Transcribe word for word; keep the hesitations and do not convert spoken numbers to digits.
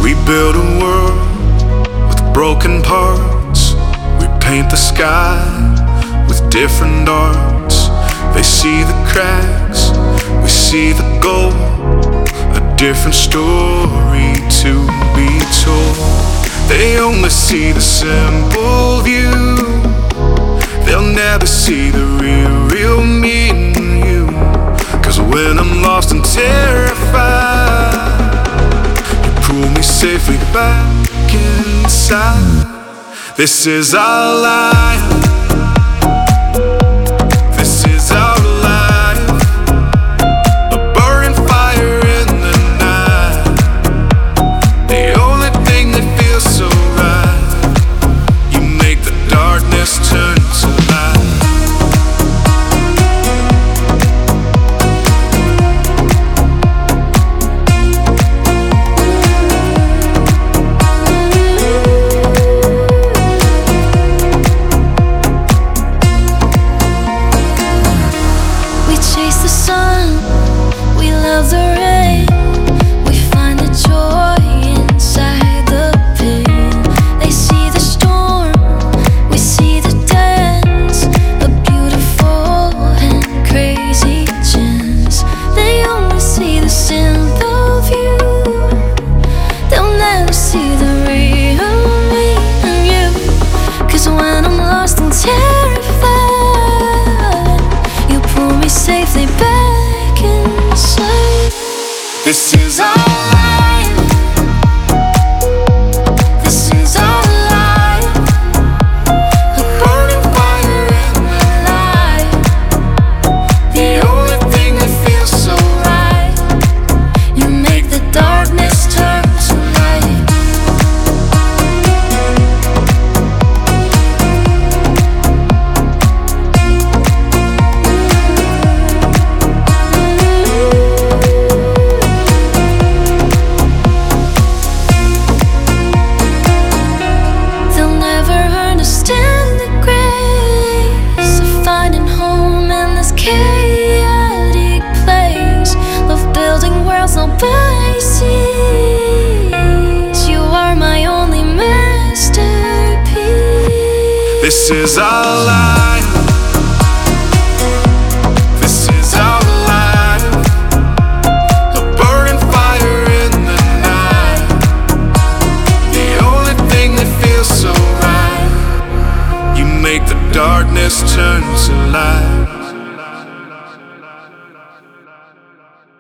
We build a world with broken parts. We paint the sky with different arts. They see the cracks, we see the gold. A different story to be told. They only see the simple view. They'll never see the real, real me and you. Cause when I'm lost and terrified, you pull me safely back inside. This is our life. This is our life. A burning fire in the night. The only thing that feels so right. You make the darkness turn to light. Chase the sun, we love the rain. We find the joy inside the pain. They see the storm, we see the dance. A beautiful and crazy chance. They only see the simple view. They'll never see the real me and you. Cause when I'm lost and terrified, you pull me safely back inside. This is our life. This is our life. A burning fire in the light. The only thing that feels so right. You make the darkness turn to light. They'll never understand the grace of finding home in this chaotic place. Of building worlds nobody sees. You are my only masterpiece. This is our life.